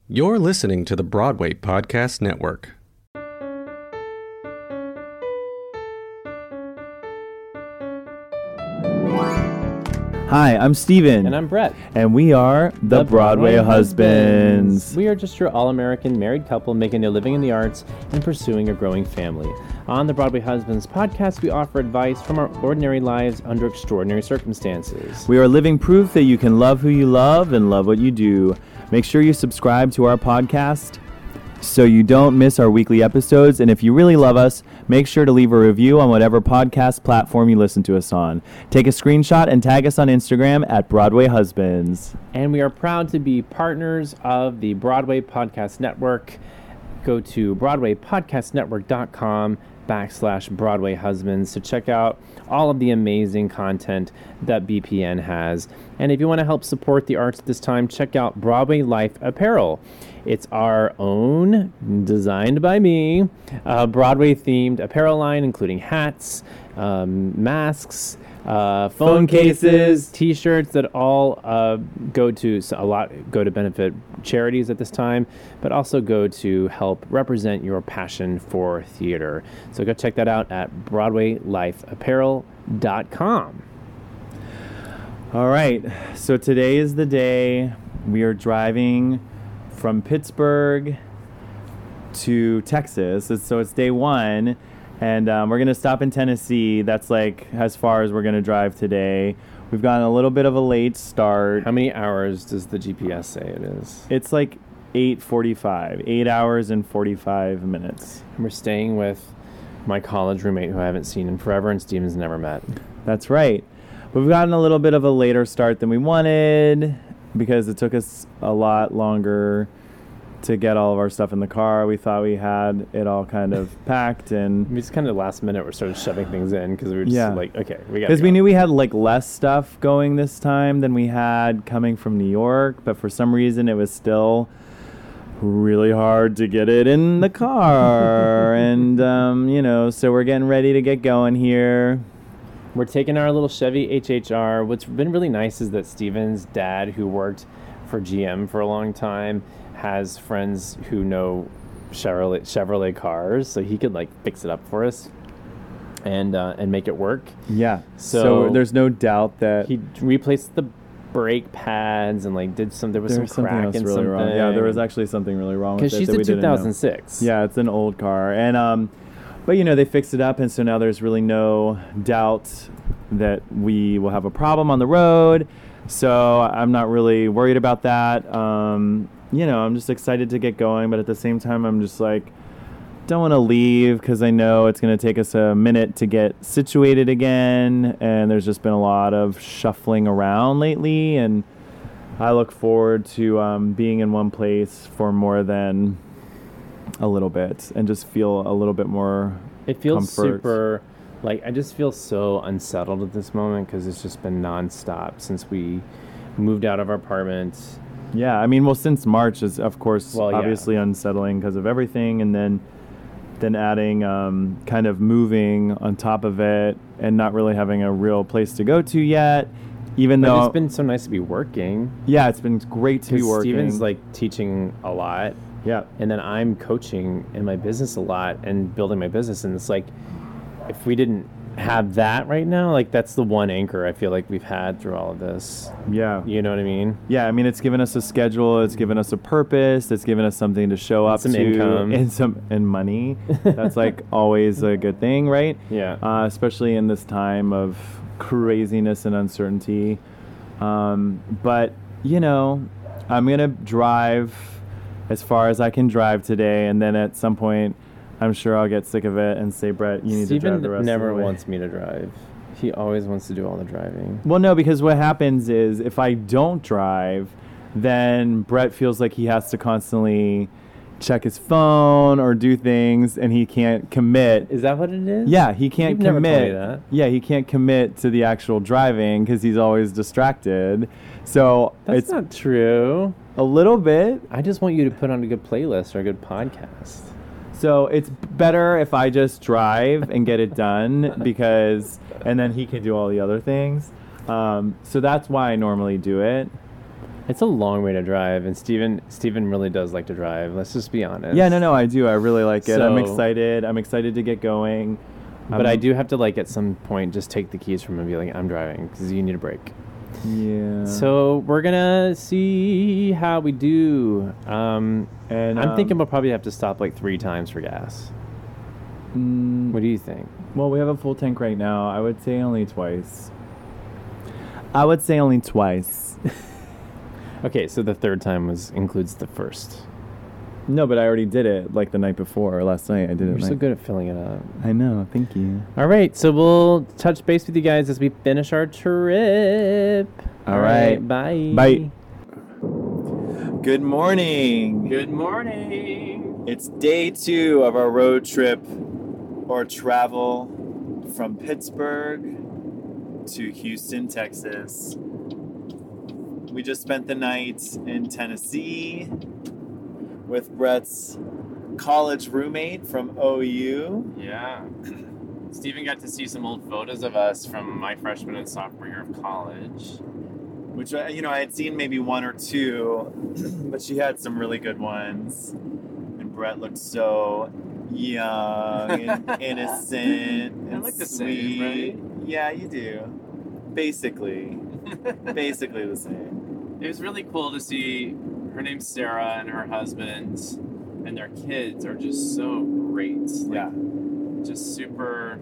You're listening to the Broadway Podcast Network. Hi, I'm Steven. And I'm Brett. And we are the Broadway Husbands. We are just your all-American married couple making a living in the arts and pursuing a growing family. On the Broadway Husbands podcast, we offer advice from our ordinary lives under extraordinary circumstances. We are living proof that you can love who you love and love what you do. Make sure you subscribe to our podcast so you don't miss our weekly episodes. And if you really love us, make sure to leave a review on whatever podcast platform you listen to us on. Take a screenshot and tag us on Instagram at Broadway Husbands. And we are proud to be partners of the Broadway Podcast Network. Go to BroadwayPodcastNetwork.com/Broadway Husbands to check out all of the amazing content that BPN has. And if you want to help support the arts at this time, check out Broadway Life Apparel. It's our own, designed by me, Broadway-themed apparel line, including hats, masks, phone cases, T-shirts that all go to benefit charities at this time, but also go to help represent your passion for theater. So go check that out at BroadwayLifeApparel.com. All right, so today is the day we are driving from Pittsburgh to Texas. So it's day one, and we're going to stop in Tennessee. That's like as far as we're going to drive today. We've gotten a little bit of a late start. How many hours does the GPS say it is? It's like 8:45, 8 hours and 45 minutes. And we're staying with my college roommate who I haven't seen in forever and Steven's never met. That's right. We've gotten a little bit of a later start than we wanted because it took us a lot longer to get all of our stuff in the car. We thought we had it all kind of packed, and we just kind of last minute we started shoving things in because we were just like, okay, we got. Because we knew we had like less stuff going this time than we had coming from New York, but for some reason it was still really hard to get it in the car, and so we're getting ready to get going here. We're taking our little Chevy HHR. What's been really nice is that Steven's dad, who worked for GM for a long time, has friends who know Chevrolet cars, so he could like fix it up for us and make it work. Yeah. So there's no doubt that he replaced the brake pads and like there was some crack in something. Wrong. Yeah, there was actually something really wrong with it. Because she's a 2006. Yeah, it's an old car, and but they fixed it up, and so now there's really no doubt that we will have a problem on the road. So I'm not really worried about that. I'm just excited to get going, but at the same time, I'm just like, don't want to leave because I know it's going to take us a minute to get situated again, and there's just been a lot of shuffling around lately, and I look forward to being in one place for more than a little bit and just feel a little bit more It feels comfort. Super, I just feel so unsettled at this moment because it's just been nonstop since we moved out of our apartment. Yeah, I mean, since March is, of course, obviously unsettling because of everything, and then adding kind of moving on top of it and not really having a real place to go to yet, It's been so nice to be working. Yeah, it's been great to be working. Steven's teaching a lot. Yeah. And then I'm coaching in my business a lot and building my business, and it's like, if we didn't have that right now, that's the one anchor I feel like we've had through all of this. Yeah. You know what I mean? Yeah, I mean, it's given us a schedule, it's given us a purpose, it's given us something to show up some to. Income. And money. That's always a good thing, right? Yeah. Especially in this time of craziness and uncertainty. But, I'm going to drive as far as I can drive today, and then at some point I'm sure I'll get sick of it and say, Brett, you need to drive the rest of the way. Steven never wants me to drive. He always wants to do all the driving. Well, no, because what happens is if I don't drive, then Brett feels like he has to constantly check his phone or do things, and he can't commit. Is that what it is? Yeah, he can't You've commit. Never told me that. Yeah, he can't commit to the actual driving because he's always distracted. So That's not true. A little bit. I just want you to put on a good playlist or a good podcast. So it's better if I just drive and get it done and then he can do all the other things. So that's why I normally do it. It's a long way to drive, and Steven really does like to drive. Let's just be honest. Yeah, no, I do. I really like it. I'm So- excited. I'm excited to get going. But I do have to, like, at some point, just take the keys from him and be like, I'm driving, because you need a break. Yeah. So we're gonna see how we do. and I'm thinking we'll probably have to stop like 3 times for gas. What do you think? Well, we have a full tank right now. I would say only twice. I would say only twice. Okay, so the 3rd time includes the first. No, but I already did it like the night before or last night. I did it. You're so good at filling it up. I know. Thank you. All right, so we'll touch base with you guys as we finish our trip. All right. Bye. Bye. Good morning. Good morning. It's day 2 of our road trip or travel from Pittsburgh to Houston, Texas. We just spent the night in Tennessee with Brett's college roommate from OU. Yeah. Steven got to see some old photos of us from my freshman and sophomore year of college. Which, I had seen maybe 1 or 2, but she had some really good ones. And Brett looked so young and innocent and look the sweet. same, right? Yeah, you do. Basically the same. It was really cool to see. Her name's Sarah, and her husband and their kids are just so great. Like, Yeah. just super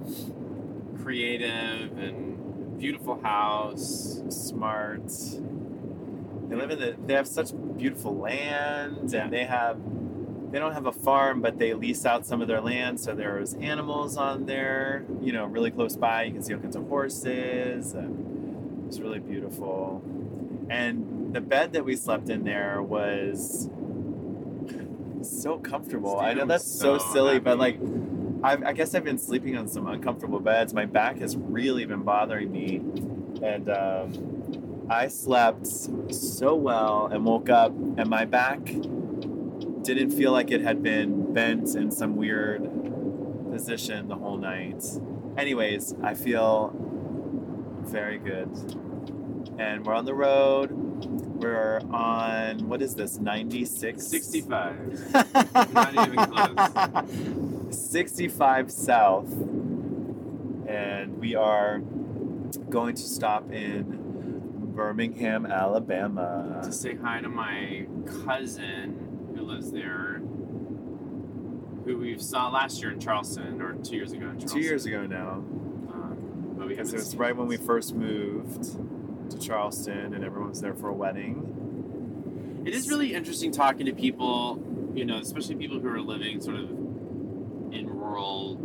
creative and beautiful house. Smart. They have such beautiful land, Yeah. and they don't have a farm, but they lease out some of their land, so there's animals on there, really close by. You can see all kinds of horses, and it's really beautiful. And the bed that we slept in there was so comfortable. I know Steven that's was so so silly, happy. but like, I guess I've been sleeping on some uncomfortable beds. My back has really been bothering me, and I slept so well and woke up, and my back didn't feel like it had been bent in some weird position the whole night. Anyways, I feel very good. And we're on the road. We're on, what is this, 96? 65. Not even close. 65 south. And we are going to stop in Birmingham, Alabama. To say hi to my cousin who lives there, who we saw last year in Charleston, or 2 years ago in Charleston. 2 years ago now. But we Because haven't it was seen right him when we since. first moved to Charleston, and everyone was there for a wedding. It is really interesting talking to people, especially people who are living sort of in rural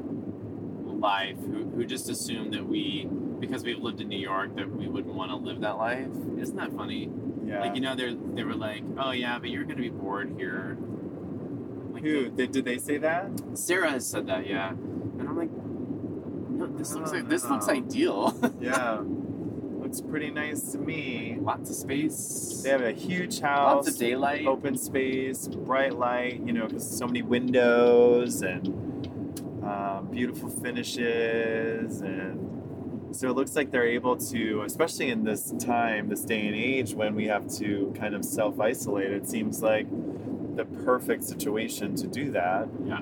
life, who just assume that because we've lived in New York, that we wouldn't want to live that life. Isn't that funny? Yeah. Like, they were like, oh yeah, but you're going to be bored here. Like, Who? Did they say that? Sarah has said that, yeah. And I'm like, no, this looks no. ideal. Yeah. Looks pretty nice to me. Lots of space. They have a huge house. Lots of daylight. Open space, bright light, because so many windows and beautiful finishes. And so it looks like they're able to, especially in this day and age when we have to kind of self-isolate, it seems like the perfect situation to do that. Yeah.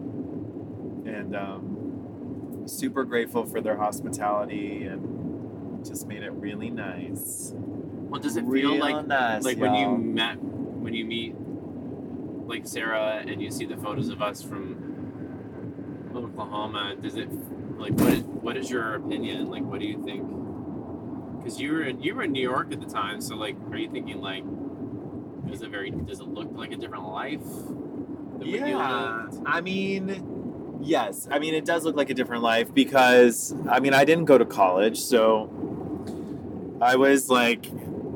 And super grateful for their hospitality and just made it really nice. Well, does it feel Real like nice, when y'all. you meet like Sarah and you see the photos of us from Oklahoma? Does it like what is your opinion? Like, what do you think? Because you were in New York at the time, so like, are you thinking like, does it look like a different life? Than when you Yeah, lived? I mean, yes. I mean, it does look like a different life because, I mean, I didn't go to college, so I was like,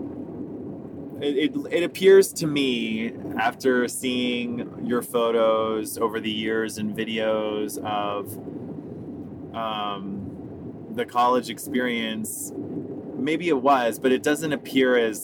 it appears to me after seeing your photos over the years and videos of the college experience, maybe it was, but it doesn't appear as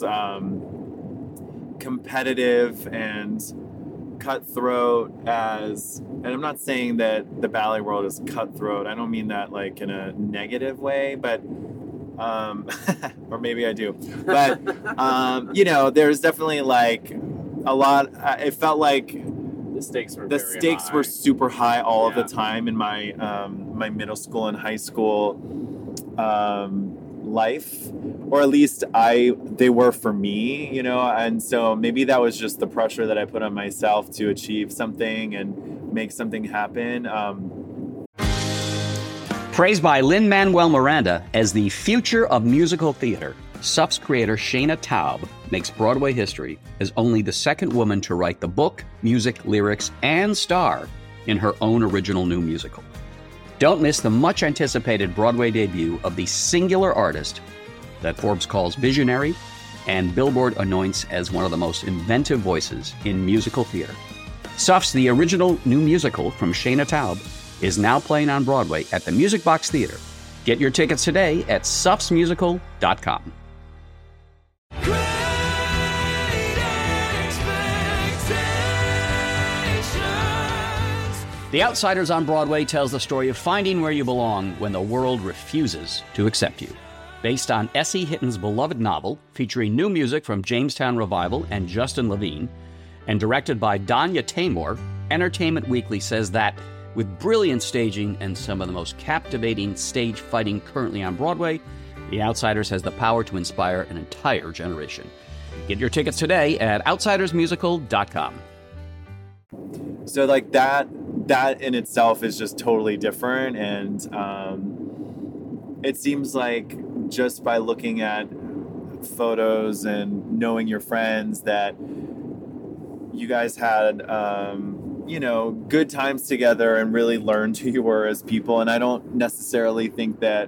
competitive and cutthroat as, and I'm not saying that the ballet world is cutthroat. I don't mean that like in a negative way, but or maybe I do, but you know, there's definitely like a lot. It felt like The stakes were the very stakes high. were super high all of the Yeah. time in my my middle school and high school life, or at least they were for me, you know. And so maybe that was just the pressure that I put on myself to achieve something and make something happen. Praised by Lin-Manuel Miranda as the future of musical theater, Suff's creator Shayna Taub makes Broadway history as only the second woman to write the book, music, lyrics, and star in her own original new musical. Don't miss the much-anticipated Broadway debut of the singular artist that Forbes calls visionary and Billboard anoints as one of the most inventive voices in musical theater. Suff's The Original New Musical from Shayna Taub is now playing on Broadway at the Music Box Theater. Get your tickets today at suffsmusical.com. The Outsiders on Broadway tells the story of finding where you belong when the world refuses to accept you. Based on S.E. Hitton's beloved novel, featuring new music from Jamestown Revival and Justin Levine, and directed by Danya Taymor, Entertainment Weekly says that, with brilliant staging and some of the most captivating stage fighting currently on Broadway, The Outsiders has the power to inspire an entire generation. Get your tickets today at outsidersmusical.com. So like that in itself is just totally different, and it seems like just by looking at photos and knowing your friends that you guys had you know, good times together and really learned who you were as people. And I don't think that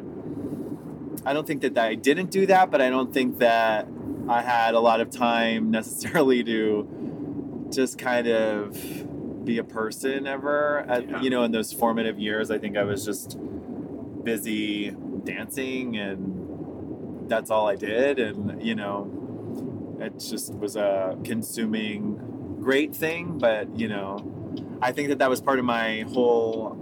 I didn't do that, but I don't think that I had a lot of time necessarily to just kind of be a person ever. You know, in those formative years, I think I was just busy dancing, and that's all I did. And, you know, it just was a consuming great thing. But, you know, I think that was part of my whole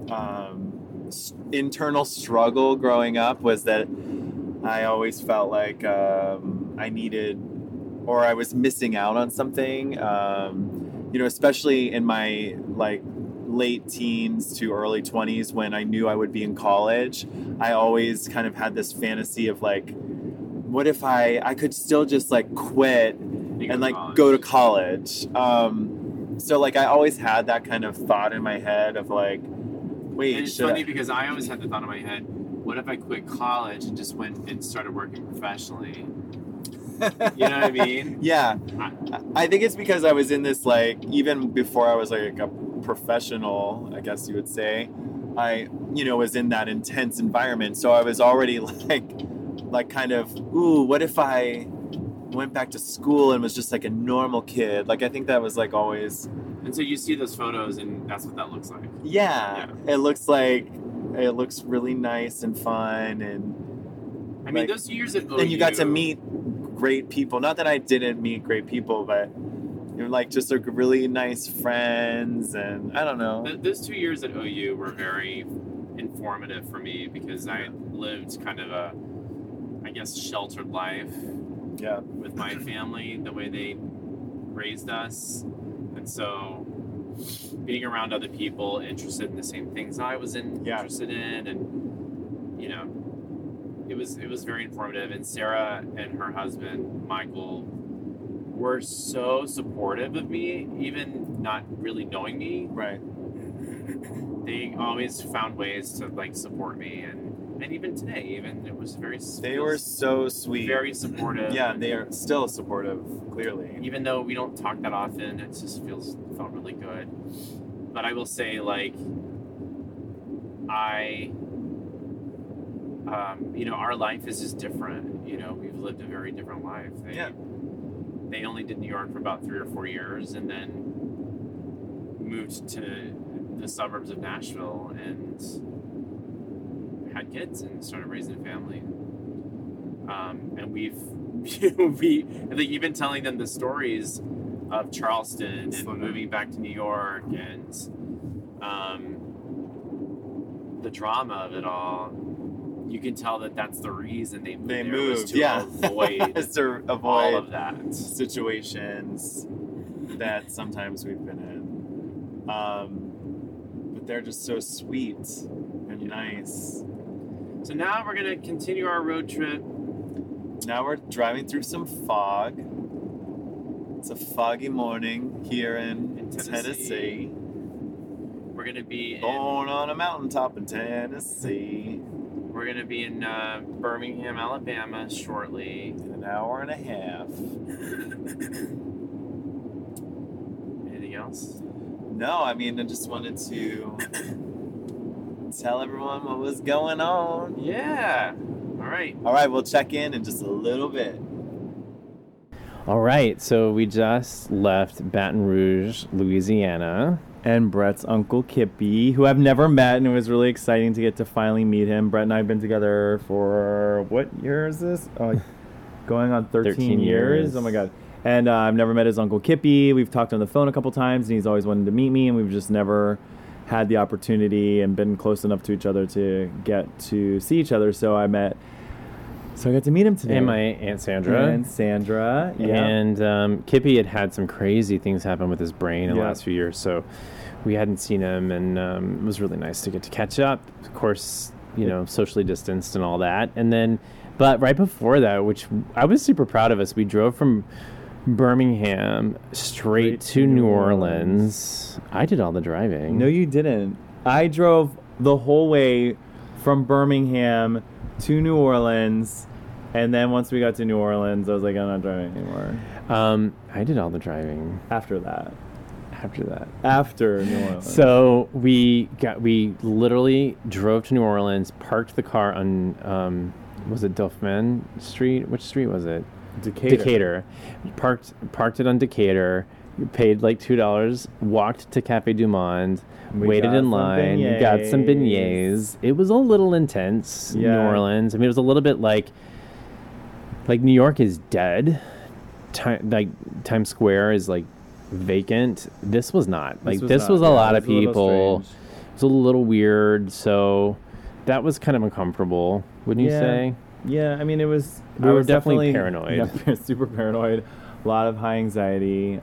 internal struggle growing up, was that I always felt like I needed, or I was missing out on something. You know, especially in my like late teens to early 20s, when I knew I would be in college, I always kind of had this fantasy of like, what if I could still just like quit and like go to college. So like I always had that kind of thought in my head of like, wait, and it's funny because I always had the thought in my head, what if I quit college and just went and started working professionally? You know what I mean? Yeah. I think it's because I was in this, like, even before I was like a professional, I guess you would say, I, you know, was in that intense environment. So I was already like kind of, ooh, what if I went back to school and was just like a normal kid? Like, I think that was like always. And so you see those photos and that's what that looks like. Yeah. It looks really nice and fun. And I mean, those years at OU. And you got to meet great people. Not that I didn't meet great people, but you're like just like really nice friends, and I don't know. Those 2 years at OU were very informative for me because I lived kind of a, I guess, sheltered life. Yeah. With my family, the way they raised us, and so being around other people interested in the same things I was interested in, and you know. It was very informative, and Sarah and her husband Michael were so supportive of me, even not really knowing me. Right. They always found ways to like support me, and even today, it was very. They were so sweet. Very supportive. Yeah, they are still supportive. Clearly, even though we don't talk that often, it just felt really good. But I will say, like, you know, our life is just different. You know, we've lived a very different life. They only did New York for about 3 or 4 years, and then moved to the suburbs of Nashville and had kids and started raising a family. And we've even telling them the stories of Charleston and moving back to New York and the drama of it all. you can tell that that's the reason they moved. They there, was moved, to yeah. avoid Is to avoid all of that. situations that sometimes we've been in. But they're just so sweet and nice. So now we're gonna continue our road trip. Now we're driving through some fog. It's a foggy morning here in Tennessee. We're gonna be Born on a mountaintop in Tennessee. We're gonna be in Birmingham, Alabama shortly. In an hour and a half. Anything else? No, I mean, I just wanted to tell everyone what was going on. Yeah. All right, we'll check in just a little bit. All right, so we just left Baton Rouge, Louisiana. And Brett's Uncle Kippy, who I've never met, and it was really exciting to get to finally meet him. Brett and I have been together for, what year is this? Oh, going on 13 years. Oh, my God. And I've never met his Uncle Kippy. We've talked on the phone a couple times, and he's always wanted to meet me, and we've just never had the opportunity and been close enough to each other to get to see each other. So I got to meet him today. And my Aunt Sandra. Yeah. And Kippy had some crazy things happen with his brain in the last few years, so we hadn't seen him, and it was really nice to get to catch up. Of course, socially distanced and all that. And then, but right before that, which I was super proud of us, we drove from Birmingham straight to New Orleans. I did all the driving. No, you didn't. I drove the whole way from Birmingham to New Orleans, and then once we got to New Orleans, I was like, I'm not driving anymore. I did all the driving After that. After New Orleans. So we literally drove to New Orleans, parked the car on was it Dauphin Street? Which street was it? Decatur. Parked it on Decatur. Paid like $2. Walked to Cafe Du Monde. Waited in line. Got some beignets. It was a little intense. Yeah. New Orleans. I mean, it was a little bit like New York is dead. Times Square is like vacant. This was not. This was a lot of people. It was a little weird. So that was kind of uncomfortable, wouldn't you say? Yeah, I mean, it was... We were definitely paranoid. Yeah, super paranoid. A lot of high anxiety.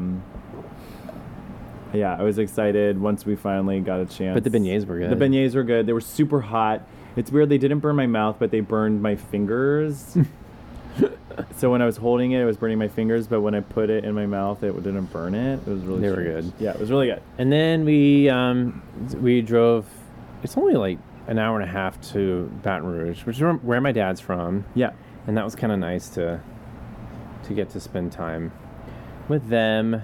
Yeah, I was excited once we finally got a chance. But the beignets were good. The beignets were good. They were super hot. It's weird. They didn't burn my mouth, but they burned my fingers. So when I was holding it, it was burning my fingers. But when I put it in my mouth, it didn't burn it. It was really They were good. Yeah, it was really good. And then we drove... It's only like an hour and a half to Baton Rouge, which is where my dad's from. Yeah. And that was kind of nice to get to spend time with them.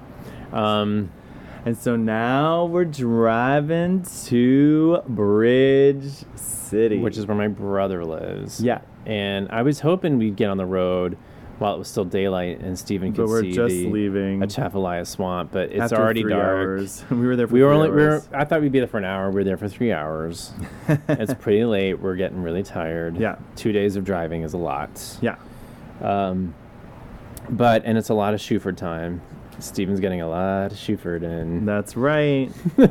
And so now we're driving to Bridge City, Which is where my brother lives. Yeah. And I was hoping we'd get on the road while it was still daylight and Stephen could But we're see just leaving Atchafalaya Swamp, but it's after already 3 dark. hours. We were there for 3 hours. I thought we'd be there for an hour. We were there for 3 hours. It's pretty late. We're getting really tired. Yeah. 2 days of driving is a lot. Yeah. And it's a lot of Shuford time. Steven's getting a lot of Shuford in. That's right.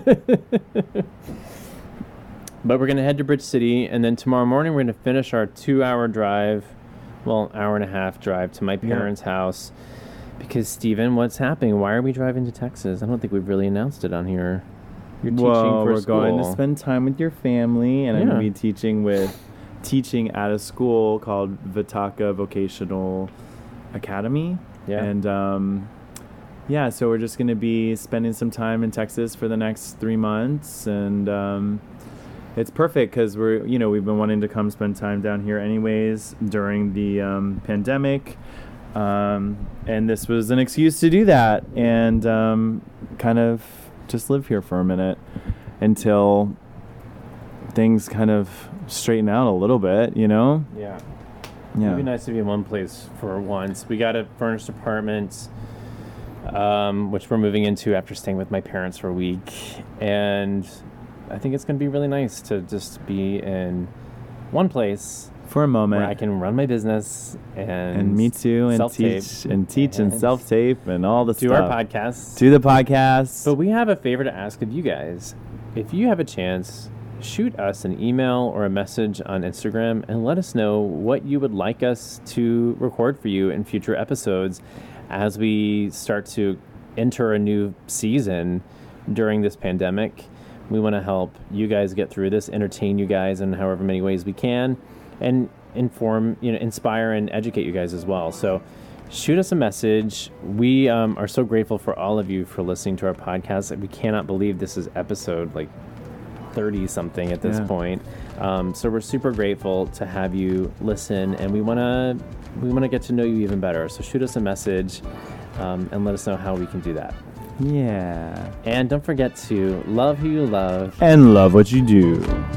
But we're going to head to Bridge City, and then tomorrow morning we're going to finish our 2-hour drive, hour and a half drive to my parents' house. Because, Steven, what's happening? Why are we driving to Texas? I don't think we've really announced it on here. You're teaching for we're school. going to spend time with your family, and I'm going to be teaching at a school called Vitaka Vocational Academy. Yeah. And, so we're just going to be spending some time in Texas for the next 3 months, and it's perfect because we've been wanting to come spend time down here anyways during the pandemic, and this was an excuse to do that and kind of just live here for a minute until things kind of straighten out a little bit, Yeah. Yeah. It'd be nice to be in one place for once. We got a furnished apartment, which we're moving into after staying with my parents for a week. And I think it's going to be really nice to just be in one place for a moment where I can run my business and me too, and teach and self-tape and all the stuff. Do our podcast. Do the podcast. But we have a favor to ask of you guys. If you have a chance, shoot us an email or a message on Instagram and let us know what you would like us to record for you in future episodes as we start to enter a new season during this pandemic. We want to help you guys get through this, entertain you guys in however many ways we can, and inform, inspire and educate you guys as well. So shoot us a message. We are so grateful for all of you for listening to our podcast. We cannot believe this is episode 30 something at this point. So we're super grateful to have you listen, and we want to get to know you even better. So shoot us a message and let us know how we can do that. Yeah. And don't forget to love who you love And love what you do.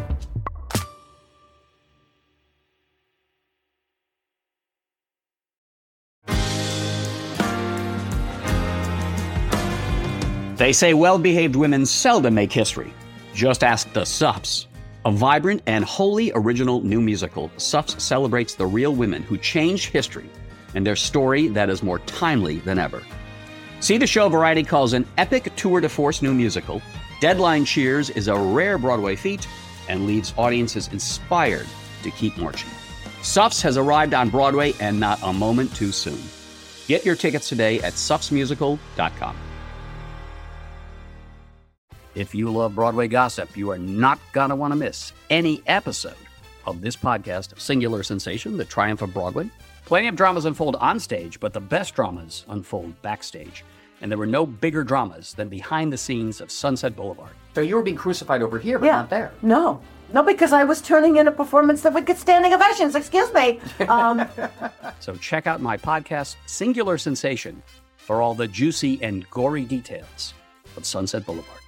They say well-behaved women seldom make history. Just ask the Sups. A vibrant and wholly original new musical, Sups celebrates the real women who changed history and their story that is more timely than ever. See the show Variety calls an epic tour de force new musical. Deadline cheers is a rare Broadway feat and leaves audiences inspired to keep marching. Sups has arrived on Broadway and not a moment too soon. Get your tickets today at supsmusical.com. If you love Broadway gossip, you are not going to want to miss any episode of this podcast, Singular Sensation, The Triumph of Broadway. Plenty of dramas unfold on stage, but the best dramas unfold backstage. And there were no bigger dramas than behind the scenes of Sunset Boulevard. So you were being crucified over here, but not there. No, because I was turning in a performance that would get standing ovations. Excuse me. So check out my podcast, Singular Sensation, for all the juicy and gory details of Sunset Boulevard.